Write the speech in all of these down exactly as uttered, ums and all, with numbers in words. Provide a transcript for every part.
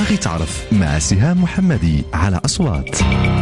باغي تعرف مع سهام محمدي على أصوات.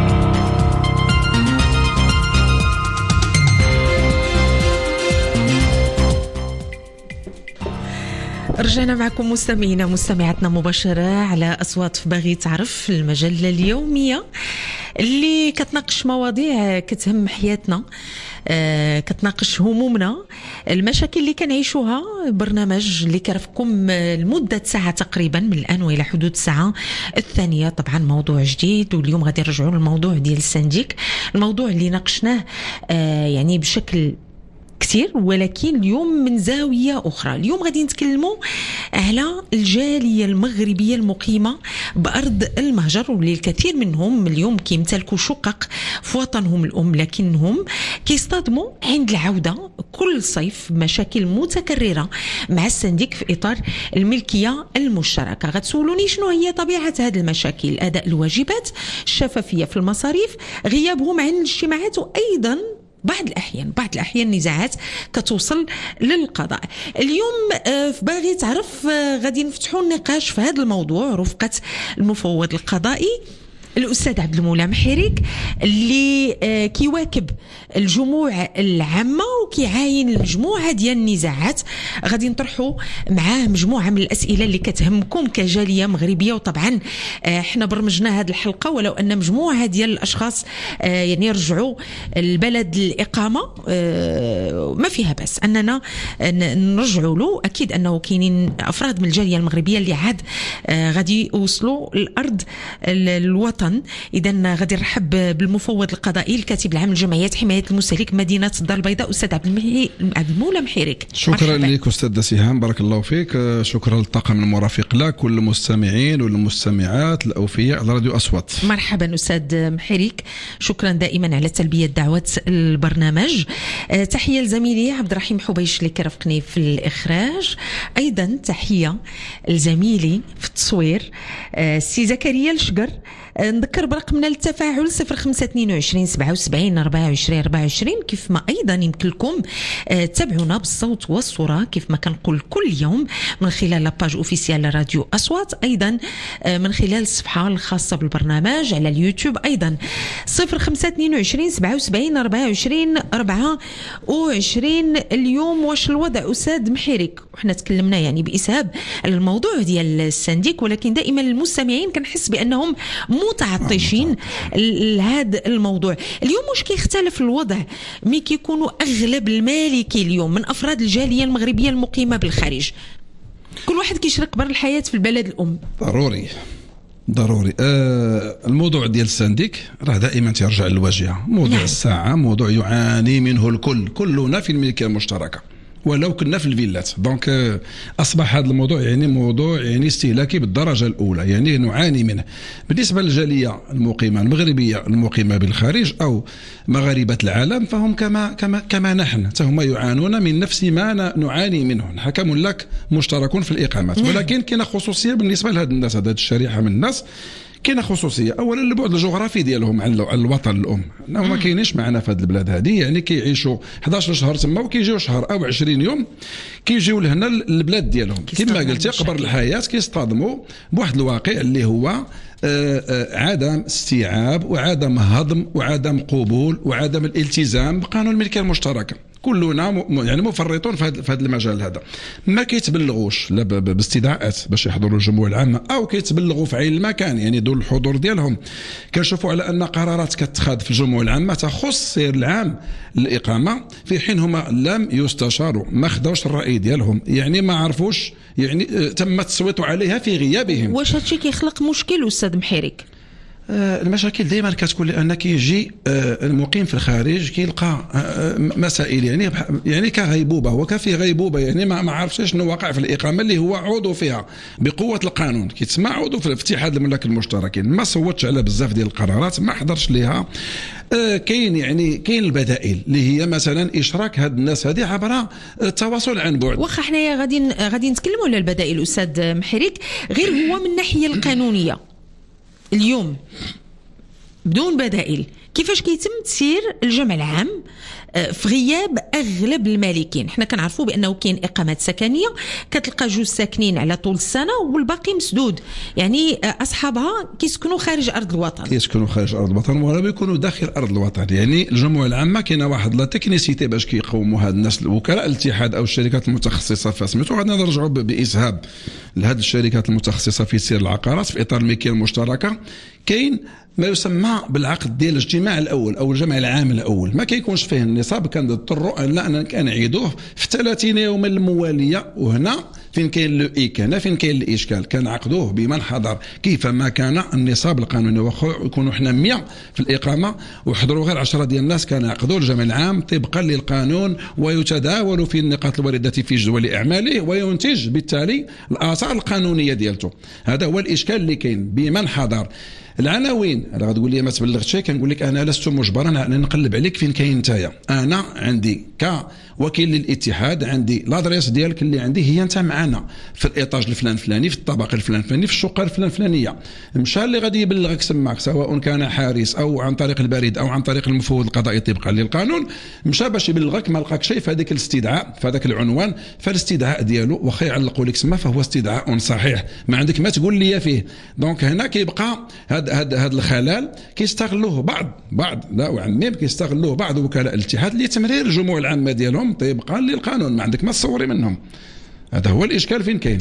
رجعنا معكم مستمعينا مستمعاتنا مباشرة على أصوات في باغي تعرف، المجلة اليومية اللي كتناقش مواضيع كتهم حياتنا، آه كتناقش همومنا، المشاكل اللي كنعيشوها. برنامج اللي كرفكم لمدة ساعة تقريبا من الآن وإلى حدود الساعة الثانية. طبعا موضوع جديد، واليوم غادي نرجعوا للموضوع ديال السنديك، الموضوع اللي ناقشناه آه يعني بشكل كثير، ولكن اليوم من زاوية أخرى. اليوم غادي نتكلموا على الجالية المغربية المقيمة بأرض المهجر، واللي الكثير منهم اليوم كيمتلكوا شقق في وطنهم الأم، لكنهم كيصطدموا عند العودة كل صيف مشاكل متكررة مع السنديك في إطار الملكية المشتركة. غتسولوني شنو هي طبيعة هذه المشاكل؟ أداء الواجبات، الشفافية في المصاريف، غيابهم عن الاجتماعات، وأيضا بعض الأحيان بعض الأحيان نزاعات كتوصل للقضاء. اليوم في باغي تعرف غادي نفتحوا النقاش في هذا الموضوع رفقة المفوض القضائي الأستاذ عبد المولى محيريك، اللي كيواكب الجموع العامة وكيعاين المجموعة ديال النزاعات. غادي نطرحوا معاه مجموعة من الأسئلة اللي كتهمكم كجالية مغربية، وطبعا احنا برمجنا هذه الحلقة ولو أن مجموعة ديال الأشخاص يعني يرجعوا البلد الإقامة، ما فيها بس أننا نرجعوا له. أكيد أنه كاينين أفراد من الجالية المغربية اللي عاد غادي يوصلوا الأرض الوطن. إذن غادي نرحب بالمفوض القضائي الكاتب العام لجمعيات حماية المستهلك مدينة الدار البيضاء أستاذ عبد المحي عبد المولى محيريك. شكرا لك أستاذ سهام، بارك الله فيك. شكرا للطاقم المرافق لك والمستمعين والمستمعات الأوفياء على راديو أصوات. مرحبا أستاذ محيريك، شكرا دائما على تلبية دعوة البرنامج. أه تحية لزميلي عبد الرحيم حبيش اللي كرفقني في الإخراج، أيضا تحية لزميلي في التصوير أه سي زكريا الشقر. نذكر برقمنا للتفاعل صفر خمسة اثنين وعشرين سبعة وسبعين أربعة وعشرين أربعة وعشرين، كيف ما أيضا يمكن لكم تتابعونا بالصوت والصورة كيف ما كنقول كل يوم من خلال لاباج اوفيسيال راديو أصوات، أيضا من خلال الصفحة الخاصة بالبرنامج على اليوتيوب، أيضا صفر خمسة اثنين وعشرين سبعة وسبعين أربعة وعشرين أربعة وعشرين. اليوم واش الوضع أستاذ محيريك؟ وحنا تكلمنا يعني بإسهاب على الموضوع ديال السنديك، ولكن دائما المستمعين كنحس بأنهم متعطشين لهذا الموضوع. اليوم واش كيختلف الوضع مي كيكونوا اغلب المالكي اليوم من افراد الجاليه المغربيه المقيمه بالخارج؟ كل واحد كيشرك بر الحياه في البلد الام. ضروري ضروري. آه الموضوع ديال السنديك راه دائما تيرجع للواجهه، موضوع نعم. الساعه موضوع يعاني منه الكل، كلنا في الملكيه المشتركه ولو كنا في الفيلات. دونك اصبح هذا الموضوع يعني موضوع يعني استهلاكي بالدرجه الاولى، يعني نعاني منه. بالنسبه للجاليه المقيمه المغربيه المقيمه بالخارج او مغاربه العالم، فهم كما كما كما نحن، هم يعانون من نفس ما نعاني منه. نحكم لك مشتركون في الاقامات، ولكن كاينه خصوصيه بالنسبه لهذا الناس، هذه الشريحه من الناس كاينه خصوصيه. اولا البعد الجغرافي ديالهم عن الوطن الام، انهم ما كاينينش معنا في هذه البلاد هذه، يعني كيعيشوا إحدى عشر شهر تما وكيجيو شهر او عشرين يوم كيجيو لهنا البلاد ديالهم. كما قلتي قبر الحياه كيصطدموا بواحد الواقع اللي هو عدم استيعاب وعدم هضم وعدم قبول وعدم الالتزام بقانون الملكيه المشتركه. كلنا يعني مفرطون في هذا المجال هذا، ما كيتبلغوش لا باستدعاءات باش يحضروا الجموع العامه، او كيتبلغوا في عين المكان يعني دون الحضور ديالهم. كنشوفوا على ان قرارات كتخاذ في الجموع العامه تخص سير العام للاقامه، في حين هما لم يستشاروا، ما خداوش الراي ديالهم، يعني ما عرفوش، يعني تم التصويت عليها في غيابهم. واش هادشي كيخلق مشكل استاذ محيريك؟ المشاكل دائما كتكون لان كيجي المقيم في الخارج كيلقى مسائل يعني يعني كغيبوبه، هو كفي غيبوبه، يعني ما عرفش شنو واقع في الاقامه اللي هو عضو فيها بقوه القانون، كيتسمى عضو في اتحاد الملاك المشتركين، ما صوتش على بزاف ديال القرارات، ما حضرش ليها. كاين يعني كاين البدائل اللي هي مثلا اشراك هاد الناس هذه عبر التواصل عن بعد. واخا حنايا غادي غادي نتكلموا على البدائل استاذ محيريك، غير هو من الناحيه القانونيه اليوم بدون بدائل. كيفاش كيتم تسيير الجمع العام في غياب اغلب المالكين؟ حنا كنعرفوا بانه كاين اقامات سكنيه كتلقى جوج ساكنين على طول السنه والباقي مسدود، يعني اصحابها كيسكنوا خارج ارض الوطن. كيسكنوا خارج ارض الوطن ولا بيكونوا داخل ارض الوطن. يعني الجمعيه العامه كاينه واحد لا تكنيسيتي باش كيقوموا هاد الناس، الوكلاء الاتحاد او الشركات المتخصصه فسميتو. غادي نرجعوا باسهاب لهذه الشركات المتخصصه في سير العقارات في اطار الملكيه المشتركه. كاين ما يسمى بالعقد ديال الاجتماع الاول او الجمع العام الاول، ما كيكونش فيه النصاب، كنضطروا ان لا كنعيدوه في ثلاثين يوما المواليه. وهنا فين كاين لو ايك، هنا فين كاين الاشكال، كنعقدوه بمن حضر كيفما كان النصاب القانوني. واخا يكونوا حنا مية في الاقامه وحضروا غير عشرة ديال الناس، كنعقدوا الجمع العام طبقا للقانون ويتداول في النقاط الوارده في جدول اعماله وينتج بالتالي الاثار القانونيه ديالته. هذا هو الاشكال اللي كاين بمن حضر. العناوين راه غتقول لي ما تبلغتش، كنقول لك انا لست مجبرا ان نقلب عليك فين كاين نتايا. انا عندي كوكيل للاتحاد عندي لادريس ديالك اللي عندي هي انت معنا في الايطاج الفلان الفلاني في الطبقه الفلان الفلاني في الشقه الفلان الفلانيه. مشى اللي غادي يبلغك سماك سواء كان حارس او عن طريق البريد او عن طريق المفوض القضائي طبقا للقانون، مشى باش يبلغك ما لقاك شيء في هذاك الاستدعاء في هذاك العنوان، فالاستدعاء ديالو واخا يعلقوا لك سما فهو استدعاء صحيح، ما عندك ما تقول لي فيه. دونك هنا كيبقى هذا هذا هذا الخلل كيستغلوه بعض بعض لا وعميم كيستغلوه بعض وكلاء الاتحاد لتمرير الجموع العامه ديالهم طبقا للقانون. ما عندك ما تصوري منهم. هذا هو الاشكال فين كاين.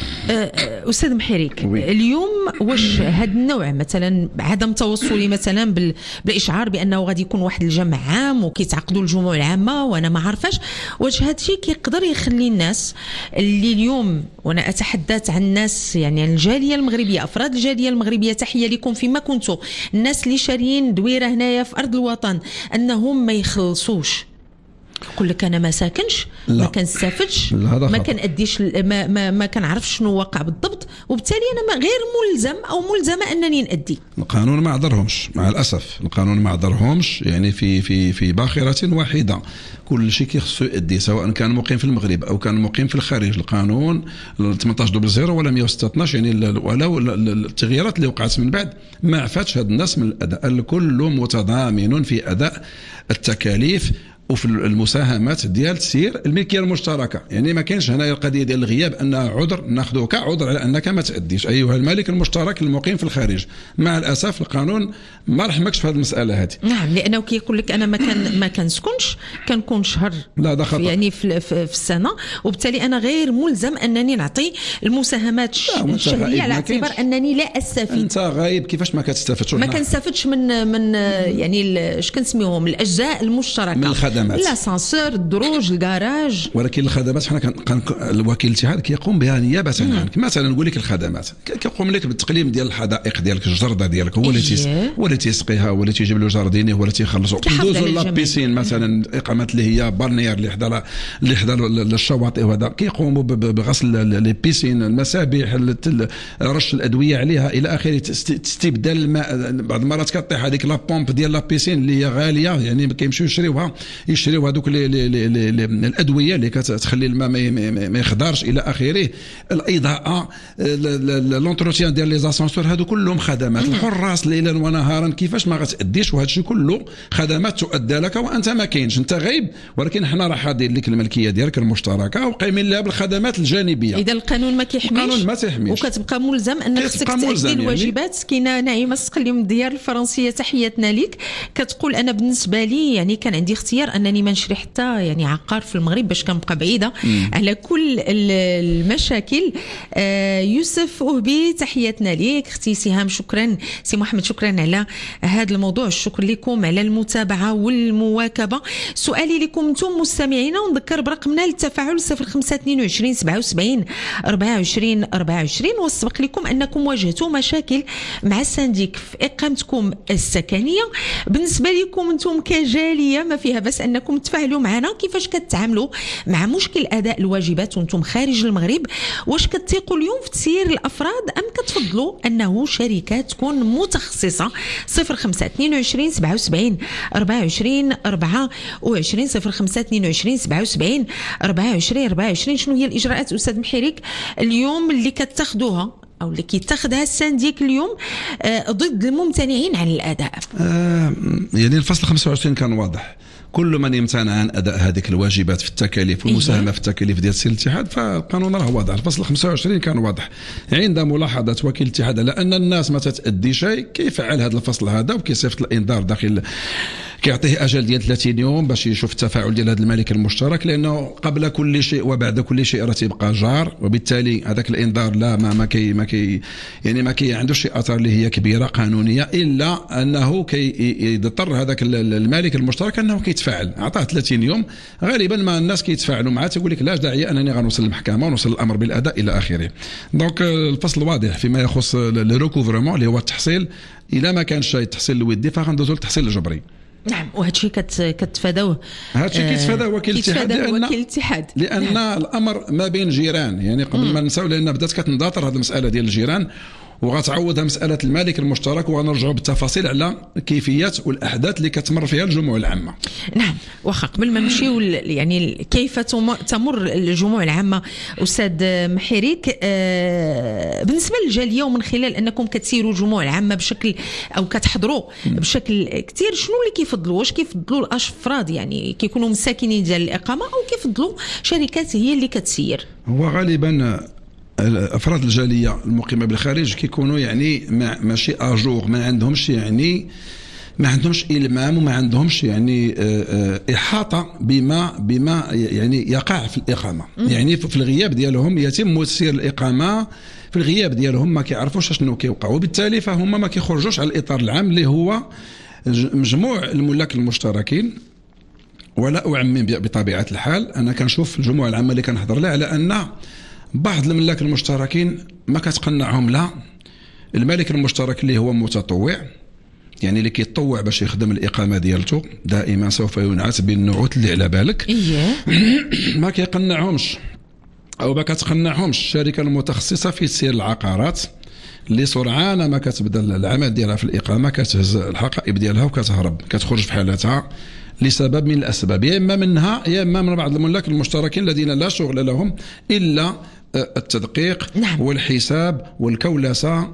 استاذ محيريك، اليوم واش هذا النوع مثلا عدم توصلي مثلا بالاشعار بانه غادي يكون واحد الجمع عام وكيتعقدوا الجموع العامه وانا ما عارفاش، واش هذا الشيء كيقدر يخلي الناس اللي اليوم، وانا اتحدث عن الناس يعني الجاليه المغربيه، افراد الجاليه المغربيه، تحيه لكم فيما كنتوا، الناس اللي شاريين دويره هنايا في ارض الوطن، انهم ما يخلصوش؟ يقول لك انا ما ساكنش، لا. ما كنستافدش، ما كناديش، ما ما, ما كنعرفش شنو واقع بالضبط، وبالتالي انا ما غير ملزم او ملزمه انني نادي. القانون ما عذرهمش مع الاسف، القانون ما عذرهمش يعني في في في باخره واحده. كل شيء كيخصو يؤدي سواء كان مقيم في المغرب او كان مقيم في الخارج. القانون ثمانية عشر صفر ولا مئة وستة عشر يعني ولو التغييرات اللي وقعت من بعد ما عفاتش هاد الناس من الاداء. الكل متضامن في اداء التكاليف وفي المساهمات ديال تسيير الملكيه المشتركه. يعني ما كاينش هنايا القضيه ديال الغياب انها عذر ناخذوه كعذر على انك ما تاديش ايها المالك المشترك المقيم في الخارج. مع الاسف القانون ما رحمكش في هذه المساله هذه. نعم، لانه كيقول لك انا ما كان ما كنسكنش، كنكون شهر لا ده خطأ. يعني في, في, في السنه، وبالتالي انا غير ملزم انني نعطي المساهمات الشهريه على اعتبار انني لا استفيد. انت غايب كيفاش ما كتستافدش؟ ما كنستافدش من من يعني اش كنسميوهم الاجزاء المشتركه من الخدمات، الاسانسور، الدروج، الكراج. ولكن الخدمات حنا كان الوكيل الاتحاد كيقوم بها نيابه عنك. مثلا نقول لك الخدمات كيقوم لك بالتقليم ديال الحدائق ديالك، الجرده ديالك، هو اللي تيس هو اللي تيسقيها، هو اللي تيجيب له جارديني، هو اللي تيخلصوا. ندوزوا لابيسين مثلا، اقامات اللي هي بارنيير اللي حدا اللي حدا للشواطئ، وهذا كيقوموا بغسل لي بيسين، المسابح، رش الادويه عليها الى اخره، استبدال الماء. بعض المرات كطيح هذيك لا بومب ديال لابيسين اللي هي غاليه، يعني كيمشيو يشريوها يشريو هذوك الادويه اللي كتخلي الماء ما يخضرش الى اخره. الاضاءه، لونتروتيان ديال لي زاسانسور، هادو كلهم خدمات. الحراس ليلا ونهارا كيفاش ما غتاديش، وهذا الشيء كله خدمات تؤدى لك وانت ما كاينش، انت غايب، ولكن حنا راه حاضرين لك الملكيه ديالك المشتركه وقايمين لها بالخدمات الجانبيه. اذا القانون ما كيحميش، القانون ما تيحميش، وكتبقى ملزم انك خصك تادي الواجبات. كاينه نعيمه السقلي من الديار الفرنسيه، تحياتنا ليك، كتقول انا بالنسبه لي يعني كان عندي اختيار انني ما نشري حتى يعني عقار في المغرب باش كنبقى بعيده مم. على كل المشاكل. آه يوسف أهبي، تحياتنا ليك. اختي سهام شكرا، سي محمد شكرا على هذا الموضوع، الشكر لكم على المتابعه والمواكبه. سؤالي لكم انتم مستمعينا، ونذكر برقمنا للتفاعل صفر خمسة اثنين وعشرين سبعة وسبعين أربعة وعشرين أربعة وعشرين. والسبق لكم انكم واجهتوا مشاكل مع السنديك في اقامتكم السكنيه. بالنسبه لكم انتم كجاليه ما فيها بس انكم تفاعلوا معنا، كيفاش كتعاملوا مع مشكل اداء الواجبات وانتم خارج المغرب؟ واش كتثيقوا اليوم في تسيير الافراد ام كتفضلوا انه شركات تكون متخصصه؟ صفر خمسة اثنين وعشرين سبعة وسبعين أربعة وعشرين أربعة وعشرين صفر خمسة اثنين وعشرين سبعة وسبعين أربعة وعشرين أربعة وعشرين. شنو هي الاجراءات استاذ محيريك اليوم اللي كتاخذوها او اللي كيتخذها السانديك اليوم ضد الممتنعين عن الاداء؟ آه يعني الفصل خمسة وعشرين كان واضح، كل من يمتنع عن اداء هذه الواجبات في التكاليف والمساهمه في التكاليف ديال سير الاتحاد فالقانون راه واضح. الفصل خمسة وعشرين كان واضح عند ملاحظه وكيل الاتحاد على ان الناس ما تتادي شيء كيفعل هذا الفصل هذا وكيصيفط الانذار داخل، كيعطيه اجل ديال ثلاثين يوم باش يشوف التفاعل ديال هذا الملك المشترك، لانه قبل كل شيء وبعد كل شيء راه تيبقى جار، وبالتالي هذاك الانذار لا ما ما كي ما كي يعني ما كي عندوش شي اثار اللي هي كبيره قانونيه، الا انه كي يضطر هذاك الملك المشترك انه كيتفاعل. عطاه ثلاثين يوم، غالبا ما الناس كيتفاعلوا معاه تقول لك لاش داعي انني غنوصل للمحكمه ونوصل الامر بالاداء الى اخره. دونك الفصل واضح فيما يخص الريكوفرمون اللي هو التحصيل، الى ما كان شيء التحصيل الودي فغندوزو للتحصيل الجبري. نعم، وهذا الشيء كتفاداوه هذا الشيء كيتفاداوه وكيل الاتحاد، لان وكيل الاتحاد لان نعم. الامر ما بين جيران، يعني قبل مم. ما نساو، لان بدات كتنضاطر هذه المساله ديال الجيران وغتعوضها مساله المالك المشترك، وغنرجعوا بالتفاصيل على كيفيه والاحداث اللي كتمر فيها الجموع العامه. نعم، واخا قبل ما نمشيو يعني كيف تمر الجموع العامه استاذ محيريك، آه بالنسبه للجاليه ومن خلال انكم كتسيروا الجموع العامه بشكل او كتحضروا بشكل كثير، شنو اللي كيفضلوا؟ واش كيفضلوا الافراد يعني كيكونوا مساكنين ديال الاقامه، او كيفضلوا شركات هي اللي كتسير؟ هو غالبا افراد الجاليه المقيمه بالخارج كيكونوا يعني ماشي اجور، ما عندهمش يعني ما عندهمش المام وما عندهمش يعني احاطه بما بما يعني يقع في الاقامه. يعني في الغياب ديالهم يتم تسيير الاقامه، في الغياب ديالهم ما كيعرفوش شنو كيوقع، وبالتالي فهم ما كيخرجوش على الاطار العام اللي هو مجموع الملاك المشتركين. ولا اعمم بطبيعه الحال، انا كنشوف الجموع العامه اللي كنهضر لها على ان بعض الملاك المشتركين ما كتقنعهم لا الملك المشترك اللي هو متطوع، يعني اللي كيتطوع باش يخدم الاقامه ديالته دائما سوف ينعت بالنعوت اللي على بالك. ما كيقنعهمش او ما كتقنعهمش الشركه المتخصصه في تسيير العقارات اللي سرعان ما كتبدا العمل ديالها في الاقامه كتهز الحقائب ديالها وكتهرب، كتخرج في حالتها لسبب من الاسباب، يا اما منها يا اما من بعض الملاك المشتركين الذين لا شغل لهم الا التدقيق نعم. والحساب والكولسه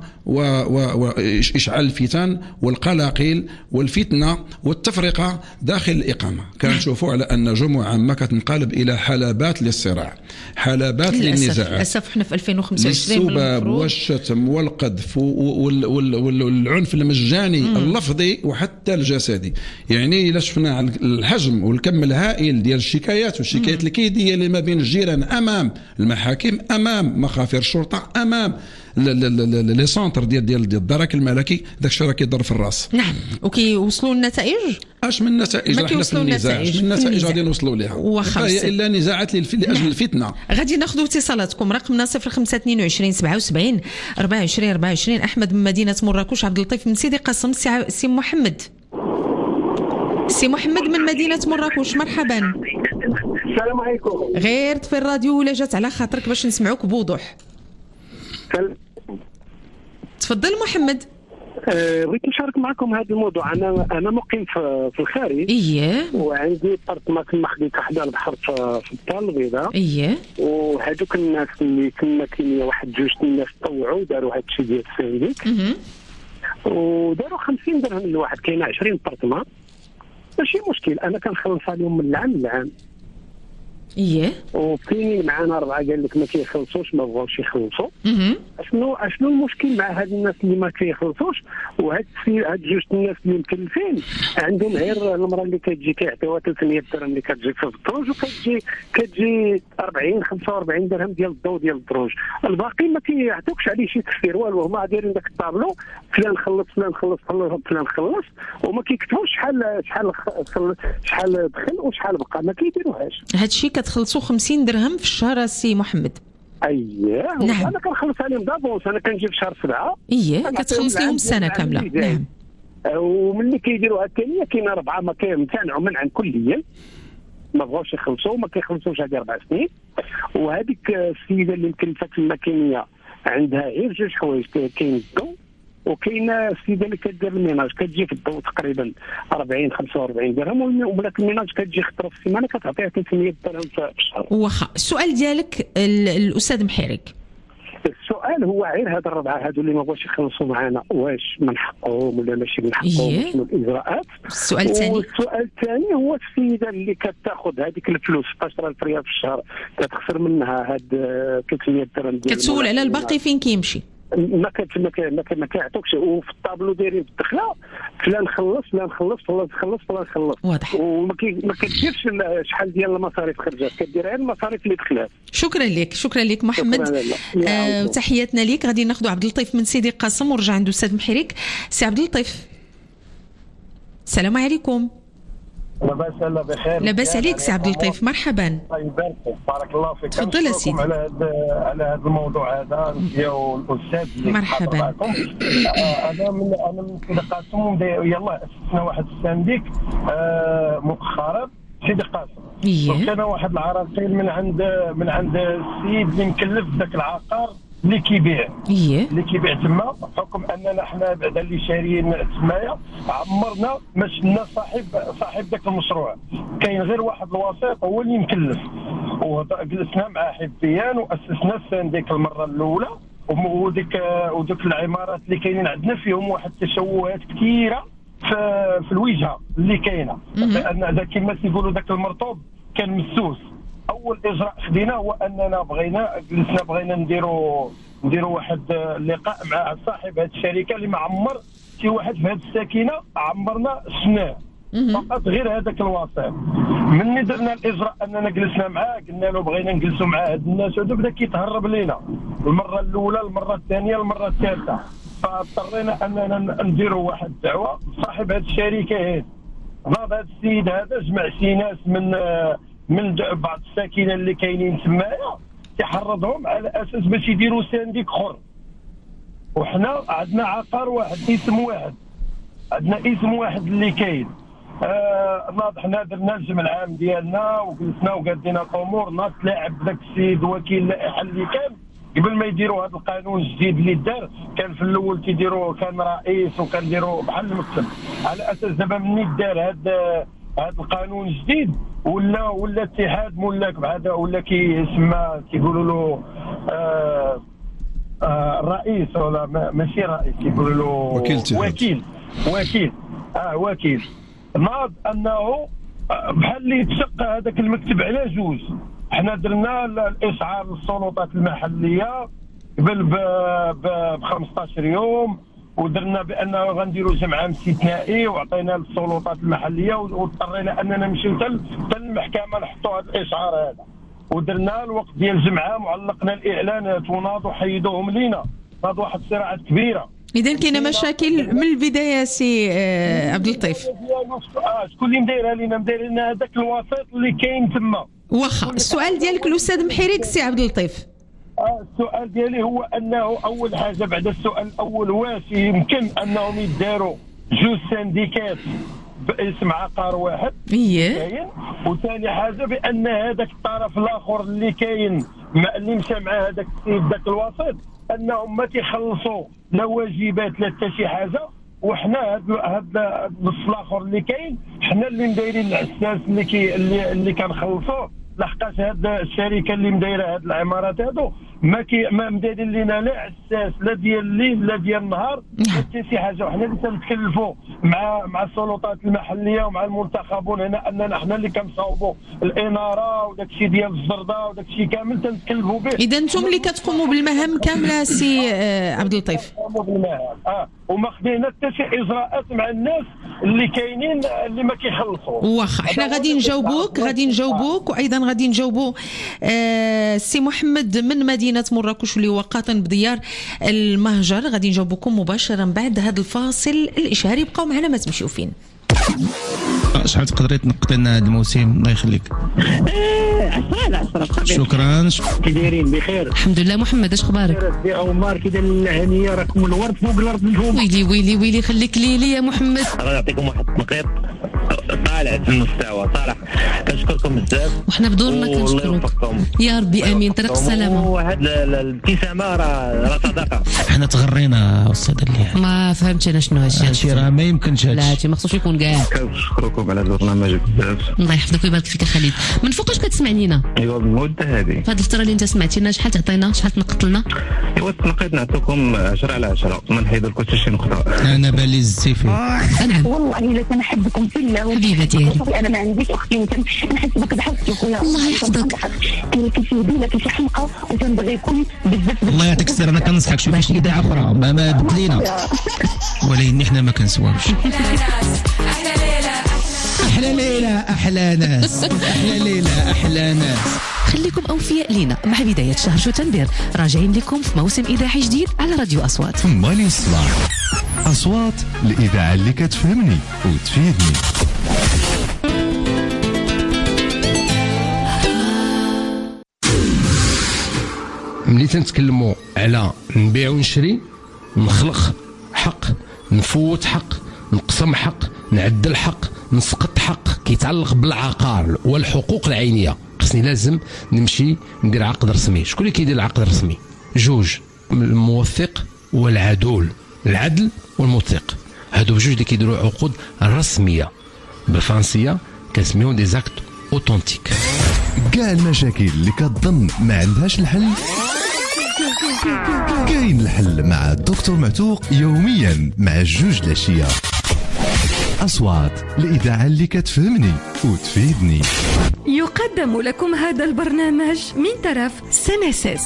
واشعال الفتن والقلاقل والفتنه والتفرقه داخل الاقامه. كنشوفوا على ان جموع عامه كتنقلب الى حلبات للصراع، حلبات للنزاعات. للاسف احنا في ألفين وخمسة وعشرين السباب والشتم والقذف والعنف المجاني مم. اللفظي وحتى الجسدي. يعني الا شفنا الحجم والكم الهائل ديال الشكايات والشكايات مم. الكيديه اللي ما بين الجيران امام المحاكم، امام مخافر الشرطه، امام لي سونتر ديال ديال الدرك الملكي، داك الشيء راه كيضر في الراس. نعم، وكيوصلوا النتائج؟ اش من نتائج؟ احنا في النزاع من النتائج غادي نوصلوا لها، هي الا نزاعات لاجل نعم. الفتنه. غادي ناخذوا اتصالاتكم، رقمنا صفر خمسة اثنين وعشرين سبعة وسبعين أربعة وعشرين أربعة وعشرين. احمد من مدينه مراكش، عبد اللطيف من سيدي قاسم، سي محمد سي محمد من مدينه مراكش، مرحبا. السلام عليكم. غير طفي الراديو ولا جات على خاطرك باش نسمعوك بوضوح. تفضل محمد. أه بغيت نشارك معكم هذا الموضوع. انا انا مقيم في, في الخارج. اييه. وعندي بارتما كنا خديت حدا البحر في الدار البيضاء. اييه. وهذوك الناس اللي كنا كاين واحد جوج الناس طوعوا داروا هذا الشيء ديال السانديك. اها. وداروا خمسين درهم لواحد، كاين عشرين بارتما. ماشي مشكل، انا كنخلص عليهم من العام للعام. اييه. وكاينين معنا اربعه قال لك ما كيخلصوش، ما بغاوش يخلصوا. اها. شنو شنو المشكل مع هاد الناس اللي ما كيخلصوش؟ وهاد هاد جوج الناس اللي مكلفين عندهم غير المراه اللي كتجي كيعطيوها ثلاثمية درهم اللي كتجي في الدروج، وكتجي كتجي أربعين خمسة وأربعين درهم ديال الضو ديال الدروج. الباقي ما كيعطوكش عليه شي تفسير والو، هما دايرين داك الطابلو فلان خلص فلان خلص فلان خلص، وما كيكتبوش شحال شحال شحال دخل وشحال بقى، ما كيديروهاش. هادشي كتخلصوا خمسين درهم في الشهر سي محمد. اييه. نعم. انا كنخلص عليهم دابونس، انا كنجي في شهر سبعه. اييه، كتخلص لهم السنه كامله. نعم. وملي كيديروها الثانيه كاين اربعه ما كيمتنعوا منعا كليا، ما بغاوش يخلصوا، ما كيخلصوش هذه اربع سنين. وهذيك السيده اللي مكلفه في الماكينيه عندها غير جوج حوايج، كاين الضو وكاين السيده اللي كدير الميناج كتجي في الضو تقريبا أربعين خمسة وأربعين درهم، وملاك الميناج كتجي خطره في السيمانه كتعطيها ثلاثمية درهم في الشهر. واخا السؤال ديالك الاستاذ محيرك، السؤال هو غير هذا الربعه هذو اللي ما بغاوش يخلصوا معنا، واش من حقهم ولا ماشي من حقهم؟ شنو الاجراءات؟ السؤال الثاني والسؤال الثاني هو السيده اللي كتاخذ هذيك الفلوس ستة عشر ريال في الشهر كتخسر منها هاد ثلاثمية درهم، كتسول على الباقي فين كيمشي؟ ما كت ما ما كيعطوكش، وفي الطابلو دايرين بالدخله فلان خلص فلان خلص فلان خلص فلان خلص، واضح. وما ما كديرش شحال ديال المصاريف خرجات، كدير غير المصاريف اللي دخلات. شكرا لك، شكرا لك محمد، آه وتحياتنا لك. غادي ناخذ عبد اللطيف من سيدي قاسم ورجع عنده استاذ محريك. سي عبد اللطيف، السلام عليكم. لاباس الله بخير. لاباس عليك سي عبد اللطيف، مرحبا. الله يبارك فيك، بارك الله فيك. تفضل يا سيدي. على هذا على هذا الموضوع هذا ديال الاستاذ اللي مرحبا. انا من انا من سيدي قاسم، يلاه اسسنا واحد السنديك آه مؤخرا سيدي قاسم. إيه. كان واحد العراقيل من عند من عند السيد اللي مكلف ذاك العقار اللي كيبيع ايه اللي كيبيع تما، بحكم اننا حنا بعدا اللي شاريين تمايا عمرنا ما شفنا صاحب صاحب ذاك المشروع، كاين غير واحد الوسيط هو اللي مكلف. وجلسنا مع حزبيان واسسنا السنديك المره الاولى، وديك وديك العمارات اللي كاينين عندنا فيهم واحد التشوهات كثيره في في الوجهه اللي كاينه، لان ذاك كما تيقولوا ذاك المرطوب كان مسوس. اول اجراء خديناه هو اننا بغينا جلسنا بغينا نديروا نديروا واحد اللقاء مع صاحب هذه الشركه اللي ما عمر شي واحد في هذه الساكنه عمرنا شفناه، فقط غير هذاك الوسيط. مني درنا الاجراء اننا جلسنا معاه قلنا له بغينا نجلسوا مع هاد الناس هذو، بدا كيتهرب لينا المره الاولى المره الثانيه المره الثالثه، فاضطرينا اننا نديروا واحد الدعوه صاحب هذه الشركه هذه. ناض هذا السيد هذا جمع شي ناس من من بعض الساكنه اللي كاينين تمايا، تحرضهم على اساس باش يديروا سنديك اخر. وحنا عندنا عقار واحد، اسم واحد، عندنا اسم واحد اللي كاين. آه ناض حنا درنا الجمع العام ديالنا وجلسنا وقادينا الامور. ناض تلاعب ذاك السيد وكيل اللائحه اللي كان قبل ما يديروا هذا القانون الجديد اللي دار، كان في الاول كيديروا كان رئيس وكان يديروا بحال المكتب، على اساس دابا مني دار هذا هذا القانون الجديد ولا ولا اتحاد مولاك بهذا ولا كيسمى كيقولوا له آه آه الرئيس ولا ماشي رئيس، كيقولوا له وكيل وكيل وكيل اه وكيل. ناض انه بحال اللي يتشق هذاك المكتب على جوج. حنا درنا الاشعار للسلطات المحليه قبل ب خمسطاش يوم، ودرنا بانه غنديروا جمع عام استثنائي وعطينا للسلطات المحليه، واضطرينا اننا نمشيو حتى للمحكمه نحطوا هذا الاشعار هذا، ودرنا الوقت ديال الجمع عام وعلقنا الاعلانات وناضوا حيدوهم لينا. ناض واحد الصراعات كبيره. اذا كاينه مشاكل من البدايه سي آه عبد اللطيف. اه شكون اللي مدايرها لينا؟ مداير لنا هذاك الوسيط اللي كاين تما. واخا السؤال ديالك الاستاذ محريك سي عبد اللطيف. آه السؤال ديالي هو انه اول حاجه بعد السؤال الاول، واش يمكن انهم يداروا جوج سنديكات باسم عقار واحد اييه كاين، وثاني حاجه بان هذاك الطرف الاخر اللي كاين اللي مشى مع هذاك السيد ذاك الوسيط انهم ما تيخلصوا لا واجبات لا حتى شي حاجه. وحنا هذا هذا النص الاخر اللي كاين حنا اللي مدايرين الاساس اللي كي اللي, اللي كنخلصوه، لحقاش هذه الشركه اللي مدايره هذه العمارات هذو ما كي ما مدايرين لينا لا اساس لا ديال الليل لا ديال النهار حتى شي حاجه. وحنا اللي كنتكلفوا مع مع السلطات المحليه ومع المنتخبون هنا اننا حنا اللي كنصاوبوا الاناره وداك الشيء ديال الزرده وداك الشيء كامل تنتكلفوا به. اذا انتم اللي كتقوموا بالمهام كامله سي آه عبد اللطيف. كنقوموا بالمهام اه وما خدينا حتى شي اجراءات مع الناس اللي كاينين اللي ما كيخلصوا. واخا حنا غادي نجاوبوك غادي نجاوبوك وايضا غادي نجاوبوا آه سي محمد من مدينه مراكش اللي هو قاطن بديار المهجر. غادي نجاوبكم مباشره بعد هذا الفاصل الاشهاري. بقاو معنا ما تمشيو فين. شحال تقدري تنقطي لنا هذا الموسم الله يخليك؟ عشرة على عشرة. شكرا. كي دايرين بخير؟ الحمد لله. محمد اش اخبارك؟ سي عمر كي داير الهنيه راكم الورد فوق الارض اليوم. ويلي ويلي ويلي خليك لي لي يا محمد. غادي نعطيكم واحد التنقيط طالع في المستوى صراحه. كنشكركم بزاف وحنا بدورنا كنشكروك يا ربي امين. طريق السلامه. وهاد الابتسامه راه راه صدقه. حنا تغرينا استاذ اللي ما فهمتش انا شنو هادشي. هادشي راه ما يمكنش هادشي. لا هادشي ما خصوش يكون كاع. كنشكركم على البرنامج بزاف. الله يحفظك ويبارك فيك خالد. من فوقاش كتسمعنينا؟ ايوا بالمده هذه فهاد الفتره اللي انت سمعتينا شحال تعطينا شحال تنقط لنا؟ ايوا تنقيط نعطيكم عشرة على عشرة، ما نحيدوا لكم حتى شي نقطه. انا بالي الزيفي انا والله الا كنحبكم في الله حبيبه ديالي. انا ما عنديش اختي كنحس بك ضحكتي خويا الله يحفظك. كاين كيفيدي لك شي حلقه وكنبغيكم بزاف. الله يعطيك السر، انا كنصحك شوف شي اذاعه اخرى ما, ما بدلينا، ولكن حنا ما كنسواوش. احلى ليله احلى ناس، احلى ليله احلى ناس. خليكم اوفياء لينا مع بدايه شهر شتنبر، راجعين لكم في موسم اذاعي جديد على راديو اصوات. مالي صلاح اصوات الاذاعه اللي كتفهمني وتفيدني. ملي تنتكلموا على نبيع ونشري، نخلق حق، نفوت حق، نقسم حق، نعدل حق، نسقط حق كيتعلق بالعقار والحقوق العينيه. خصني لازم نمشي ندير عقد رسمي. شكون اللي كيدير العقد الرسمي؟ جوج، الموثق والعدول، العدل والموثق، هادو بجوج اللي كيديروا عقود رسميه بالفرنسيه كنسميهم دي زاكت اوتونتيك. كاع المشاكل اللي كتظن ما عندهاش الحل كاين الحل مع الدكتور معتوق يوميا مع جوج العشيه. أصوات الإذاعة اللي كتفهمني وتفيدني. يقدم لكم هذا البرنامج من طرف سنسس.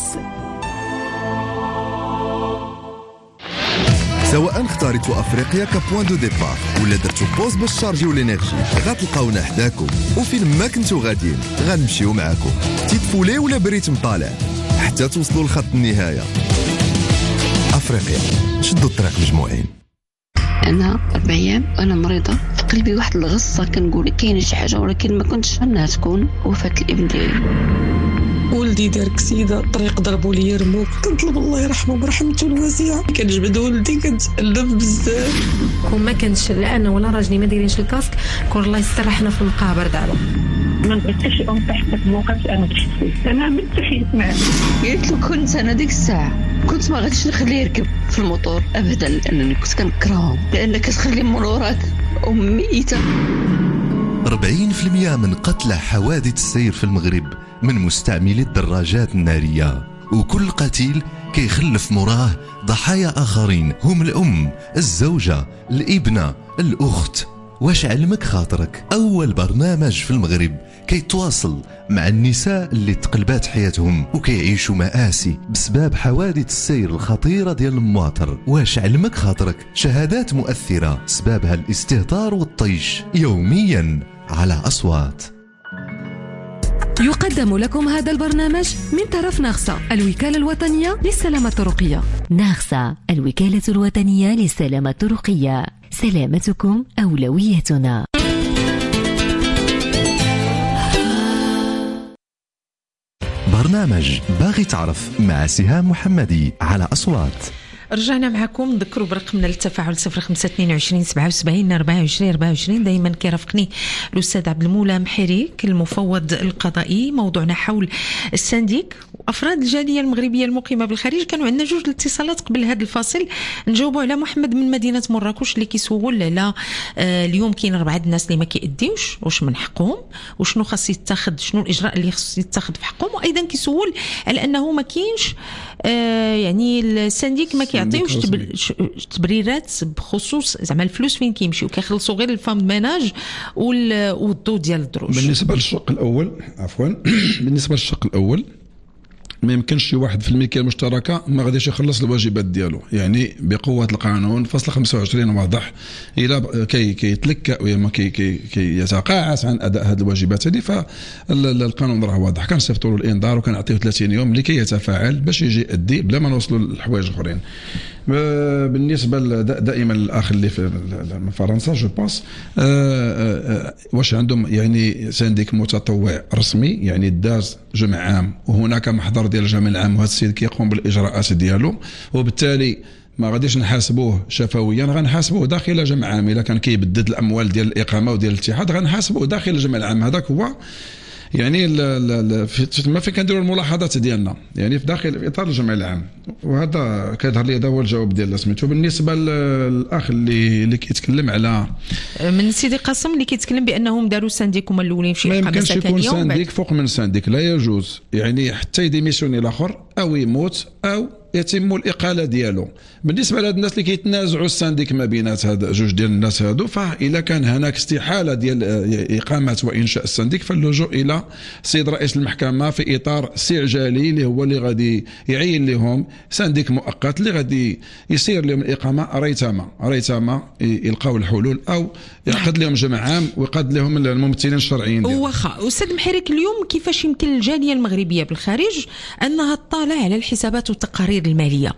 سواء اختاريتوا افريقيا كبوان دو ديبار ولا درتوا بوز باش تشارجيو لينيرجي، غتلقاونا حداكم، وفين ما كنتو غاديين غنمشيو معاكم، تيتفولي ولا بريتم طالع حتى توصلوا لخط النهايه. افريقيا، شدوا الطريق مجموعين. انا اربع ايام وانا مريضه، في قلبي واحد الغصه كنقول كاينه شي حاجه، ولكن ما كنتش انها تكون وفاه الابن ديالي. ولدي دار كسيده، الطريق ضربوا لي رموك، كنطلب الله يرحمه برحمته الواسعه. كنجبد ولدي كنتألم بزاف، كون ما كانش لا انا ولا راجلي ما دايرينش الكاسك، كون الله يستر حنا في المقابر دابا. ما نبغيش ام تحت الموقف انا بشخصي، انا متحيت معاه. قلت له كنت انا ديك الساعه كنت ما غاديش نخليه يركب في الموتور ابدا، لانني كنت كنكرههم، لان كتخلي من وراك ام ميته. أربعين بالمئة من قتلى حوادث السير في المغرب من مستعملي الدراجات النارية، وكل قتيل كيخلف مراه ضحايا آخرين هم الأم، الزوجة، الابنة، الأخت. واش علمك خاطرك أول برنامج في المغرب كيتواصل مع النساء اللي تقلبات حياتهم وكيعيشوا مآسي بسبب حوادث السير الخطيرة ديال المواطر. واش علمك خاطرك شهادات مؤثرة سببها الاستهتار والطيش يوميا على أصوات. يقدم لكم هذا البرنامج من طرف ناغسا، الوكالة الوطنية للسلامة الطرقية. ناغسا، الوكالة الوطنية للسلامة الطرقية، سلامتكم أولويتنا. برنامج باغي تعرف مع سهام محمدي على أصوات. رجعنا معكم. نذكروا برقمنا للتفاعل صفر خمسة اثنين وعشرين سبعة وسبعين أربعة وعشرين أربعة وعشرين. دائما كيرافقني الأستاذ عبد المولى محريك المفوض القضائي. موضوعنا حول السنديك وأفراد الجالية المغربية المقيمة بالخارج. كانوا عندنا جوج الاتصالات قبل هذا الفاصل. نجاوبوا على محمد من مدينة مراكش اللي كيسول على آه اليوم كاين أربعة الناس اللي ما كيأديوش، واش من حقهم وشنو خاص يتخذ، شنو الإجراء اللي خاص يتخذ في حقهم. وأيضا كيسول على أنه ما كاينش آه يعني السنديك ما كيعطيوش تبريرات بخصوص زعما الفلوس فين كيمشيو، كيخلصوا غير الفام ماناج والضو ديال الدروج. بالنسبه للشق الاول عفوا بالنسبه للشق الاول ما يمكنش شي واحد في الملكيه المشتركه ما غاديش يخلص الواجبات ديالو، يعني بقوه القانون فصل خمسة وعشرين واضح الى كي كيتلكا وما كي كي كيتقاعس عن اداء هذه الواجبات هذه، فالقانون راه واضح. كنصيفطوا له الانذار وكنعطيوه ثلاثين يوم لكي يتفاعل باش يجي يأدي بلا ما نوصلوا للحوايج اخرين. بالنسبه دائما الاخ اللي في فرنسا جو باس واش عندهم يعني سنديك متطوع رسمي يعني داز جمع عام وهناك محضر ديال الجمع العام وهذا السيد كيقوم بالاجراءات ديالو، وبالتالي ما غاديش نحاسبوه شفويا، غنحاسبوه داخل جمع عام. الا كان كيبدد الاموال ديال الاقامه وديال الاتحاد غنحاسبوه داخل الجمع العام. هذاك هو يعني ما في كنديروا الملاحظات ديالنا يعني في داخل اطار الجمع العام، وهذا كيظهر لي هذا هو الجواب ديال سميتو. بالنسبه للاخ اللي اللي كيتكلم على من سيدي قاسم اللي كيتكلم بانهم داروا سانديك هما الاولين في ما اقامه يمكنش سكنيه، يكون سانديك فوق من سانديك، لا يجوز يعني حتى يديميسيوني الاخر او يموت او يتم الاقاله ديالو. بالنسبه لهاد الناس اللي كيتنازعوا السانديك ما بينات هاد جوج ديال الناس هادو، فاذا كان هناك استحاله ديال اقامه وانشاء السانديك فاللجوء الى السيد رئيس المحكمه في اطار استعجالي اللي هو اللي غادي يعين لهم سانديك مؤقت اللي غادي يسير لهم الاقامه ريتما ريتما يلقاو الحلول، او يعقد لهم جمع عام ويقاد لهم الممثلين الشرعيين ديالهم. واخا استاذ محرك، اليوم كيفاش يمكن للجاليه المغربيه بالخارج انها تطالع على الحسابات والتقارير الماليه؟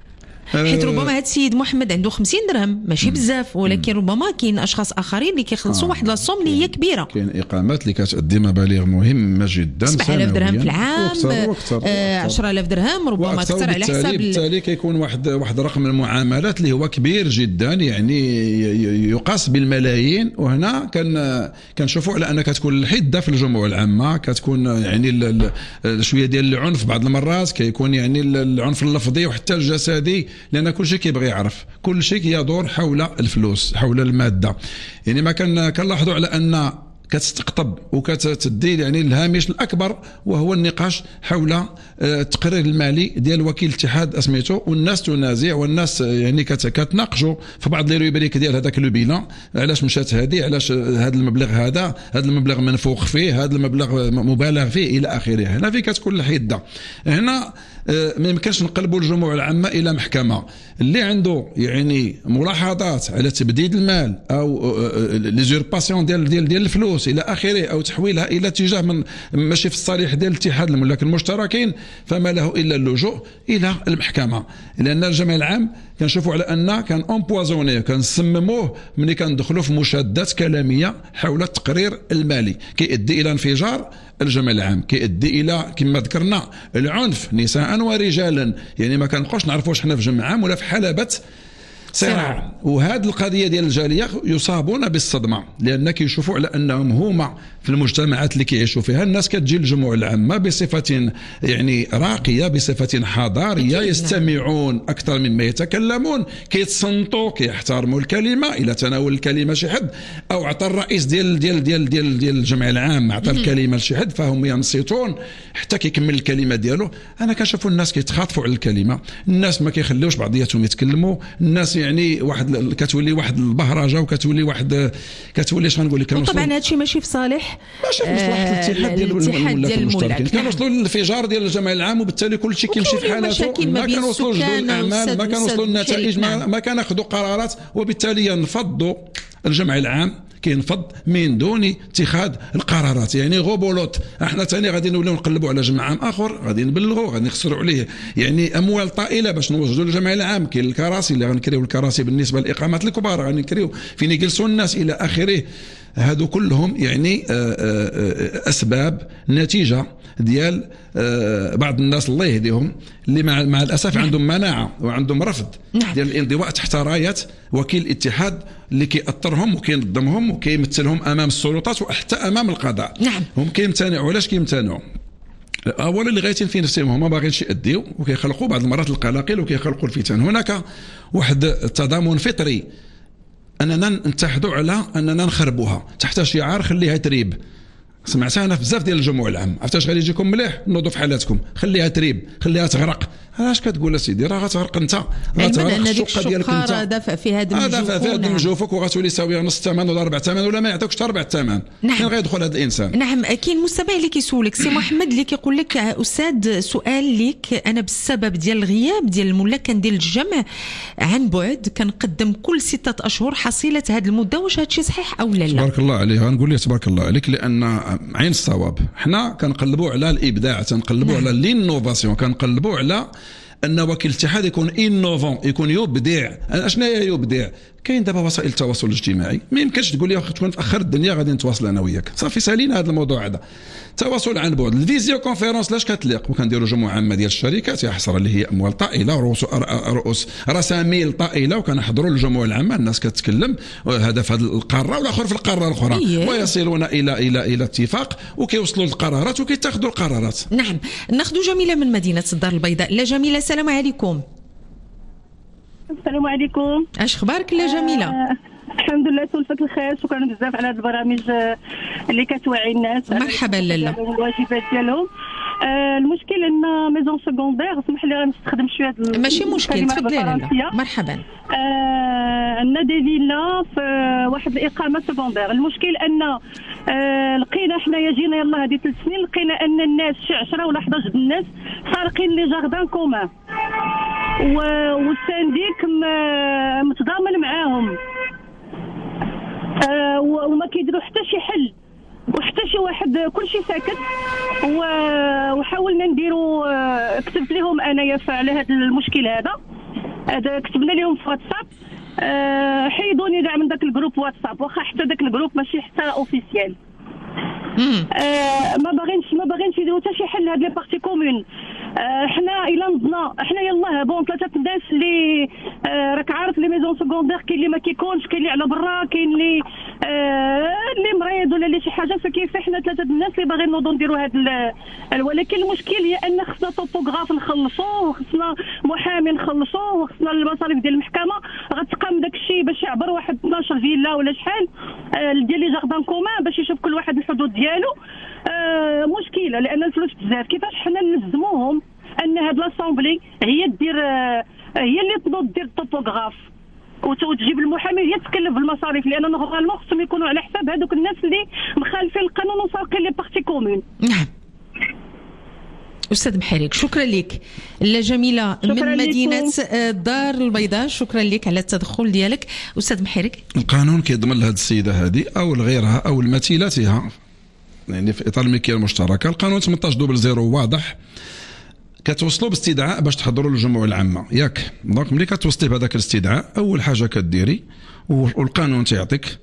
حيت ربما هذا السيد محمد عنده خمسين درهم ماشي بزاف، ولكن ربما كاين اشخاص اخرين اللي كيخلصوا آه. واحد لاصوم اللي هي كبيره. كاين اقامات اللي كتأدي مبالغ مهمه جدا، سبعة آلاف درهم في العام، آه عشرة آلاف درهم، ربما اكثر على حساب. بالتالي كيكون واحد واحد رقم المعاملات اللي هو كبير جدا، يعني يقاس بالملايين. وهنا كان كنشوفوا على ان كتكون الحده في الجموع العامه، كتكون يعني شويه ديال العنف بعض المرات، كيكون يعني العنف اللفظي وحتى الجسدي، لأن كل شيء كيبغي يعرف، كل شيء يدور حول الفلوس حول المادة. يعني ما كان كنلاحظوا على أن كتستقطب وكتدي يعني الهامش الأكبر وهو النقاش حول التقرير المالي ديال وكيل الاتحاد اسميتو، والناس تنازع والناس يعني كتناقشوا في بعض لي روبريك ديال هذاك لو بيلان، علاش مشات هذه، علاش هذا المبلغ هذا هذا المبلغ منفوخ فيه، هذا المبلغ مبالغ فيه إلى آخره. هنا في كتكون الحدة. هنا ما يمكنش نقلبوا الجموع العامه الى محكمه. اللي عنده يعني ملاحظات على تبديد المال او ليزورباسيون ديال ديال ديال الفلوس الى اخره، او تحويلها الى اتجاه من ماشي في الصالح ديال الاتحاد الملاك المشتركين، فما له الا اللجوء الى المحكمه. لان الجمع العام كنشوفوا على ان كان امبوازوني، كنسمموه ملي كندخلوا في مشادات كلاميه حول التقرير المالي، كيؤدي الى انفجار الجمع العام، كيؤدي الى كما ذكرنا العنف نساء ورجالا. يعني ما كنبقاوش نعرفوش حنا في جمع عام ولا في حلبة صراع. وهذه القضيه ديال الجاليه يصابون بالصدمه، لان كيشوفوا على انهم هما في المجتمعات اللي كيعيشوا فيها الناس كتجي الجموع العامه بصفه يعني راقيه، بصفه حضاريه، يستمعون اكثر مما يتكلمون، كيتصنتوا، كيحترموا الكلمه. الى تناول الكلمه شي حد او عطى الرئيس ديال ديال ديال ديال ديال الجمع العام عطى الكلمه لشي حد، فهم ينصتون حتى كيكمل الكلمه ديالو. انا كنشوفوا الناس كيتخاطفوا على الكلمه، الناس ما كيخليوش بعضياتهم يتكلموا، الناس يعني واحد كتولي واحد البهرجه وكتولي واحد كتولي اش غنقول لك. وطبعا هذا الشيء ماشي في صالح ماشي في مصلحه الاتحاد ديال الملاك المشتركين. كنوصلوا للانفجار ديال الجمع العام وبالتالي كل شيء كيمشي في حالته، ما كنوصلوا لجدول الاعمال، ما كنوصلوا للنتائج، ما, ما كناخذوا قرارات، وبالتالي ينفضوا الجمع العام كينفض من دون اتخاذ القرارات. يعني غوبولوت احنا ثاني غادي نوليو نقلبوا على جمع عام اخر، غادي نبلغوا، غادي نخسروا عليه يعني اموال طائله باش نوجدوا الجمع العام. كاين الكراسي اللي غنكريو الكراسي بالنسبه للاقامات الكبار، غنكريو فين يجلسوا الناس الى اخره. هادو كلهم يعني اسباب نتيجه ديال بعض الناس الله يهديهم اللي مع, مع الاسف عندهم مناعه وعندهم رفض ديال الانضواء تحت رايه وكيل الاتحاد اللي كيأثرهم وكينظمهم وكيمثلهم امام السلطات وحتى امام القضاء. نعم. هم كيمتنعوا. علاش كيمتنعوا؟ اولا اللي غايتين في نفسهم هما باغينش يأديو، وكيخلقوا بعض المرات القلاقل وكيخلقوا الفتن. هناك واحد التضامن فطري اننا نتحدوا على اننا نخربوها تحت شعار خليها تريب. سمعتها انا في بزاف ديال الجموع العام، عرفتاش غادي يجيكم مليح نوضوا في حالاتكم، خليها تريب، خليها تغرق. اش كتقول اسيدي؟ راه غتغرق انت، غتغرق الشقه ديالك انت. هذا دافع في هذا الجوف، دافع في هذا الجوفك وغتولي ساويه نص الثمن ولا ربع الثمن ولا ما يعطيوكش حتى ربع الثمن. نعم. فين غيدخل هذا الانسان؟ نعم. كاين مستمع اللي كيسولك سي محمد اللي كيقول لك استاذ سؤال ليك، انا بسبب ديال الغياب ديال الملاك كندير الجمع عن بعد، كنقدم كل ستة اشهر حصيله هذه المده، واش هذا الشيء صحيح او لا؟ تبارك الله عليه. غنقول لك تبارك الله عليك، لان عين الصواب حنا كنقلبوا على الابداع، تنقلبوا على لينوفاسيون، كنقلبوا على ان وكيل الاتحاد يكون انوفون، يكون يبدع. اشنا هي يبدع؟ كاين دابا وسائل التواصل الاجتماعي، ما يمكنش تقول لي تكون في اخر الدنيا غادي نتواصل انا وياك، صافي سالينا هذا الموضوع هذا. تواصل عن بعد، الفيزيو كونفيرونس لاش كتليق، وكنديروا جموع عامه ديال الشركات يا حسره اللي هي اموال طائله ورؤوس رؤوس رساميل طائله، وكنحضروا الجموع العامه الناس كتكلم، هذا في هذه القاره والاخر في القاره الاخرى. إيه. ويصلون الى الى الى اتفاق وكيوصلوا للقرارات وكيتاخذوا القرارات. نعم. ناخذ جميله من مدينه الدار البيضاء. لا جميله، السلام عليكم. السلام عليكم. اش اخبارك لا جميله؟ آه الحمد لله، تولفت الخير، شكرا بزاف على هذه البرامج اللي كتوعي الناس. مرحبا لاله. الواجبات ديالهم. آه المشكل ان ميزون سكوندير، اسمح لي غنستخدم شويه هذا ماشي مشكل، تفضلي لاله. مرحبا. آه عندنا دي فيلا في واحد الاقامه سكوندير. المشكل ان آه لقينا حنايا جينا يلاه هذه ثلاث سنين، لقينا ان الناس شي عشرة ولا حداش الناس سارقين لي جاردان كومان والسانديك متضامن معاهم، آه وما كيديروا حتى شي حل وحتى شي واحد، كلشي ساكت. وحاولنا نديروا، كتبت لهم انايا على هذا المشكل هذا هذا كتبنا لهم في واتساب، أه حيدوني كاع من داك الجروب واتساب، واخا حتى داك الجروب ماشي حتى اوفيسيال. أه ما باغينش ما باغينش يديروا حتى شي حل هاد لي بارتي كومون. أه حنا الا نضنا حنا يلاه بون ثلاثه الناس اللي أه راك عارف لي ميزون سكوندير، كاين اللي ما كيكونش، كاين اللي على برا، كاين اللي أه اللي مريض ولا اللي شي حاجه، فكيف حنا ثلاثه الناس اللي باغيين نوضوا نديروا هاد. ولكن المشكل هي ان خصنا توبوغراف نخلصوه، وخصنا محامي نخلصوه، وخصنا المصاريف ديال المحكمه غتقام داك الشيء باش يعبر واحد اثناش فيلا ولا شحال أه ديال لي جاردان كومان باش يشوف كل واحد الحدود ديالو. أه مشكله لان الفلوس بزاف. كيفاش حنا نلزموهم ان هاد لاسامبلي هي دير أه هي اللي تنوض دير التوبوغراف وتجيب المحامي هي تكلف بالمصاريف، لان نورمالمون خصهم يكونوا على حساب هذوك الناس اللي مخالفين القانون وسارقين لي بارتي كومون. نعم. أستاذ محرك شكرا لك. لا جميلة من مدينة الدار البيضاء، شكرا لك على التدخل ديالك. أستاذ محرك، القانون كيضمن لهذه السيدة هذه أو لغيرها أو لمثيلاتها يعني في إطار الملكية المشتركة، القانون ثمانية عشر دوبل زيرو واضح، كتوصلوا باستدعاء باش تحضروا للجموع العامة ياك. دونك ملي كتوصلي بهذاك الاستدعاء أول حاجة كديري والقانون تيعطيك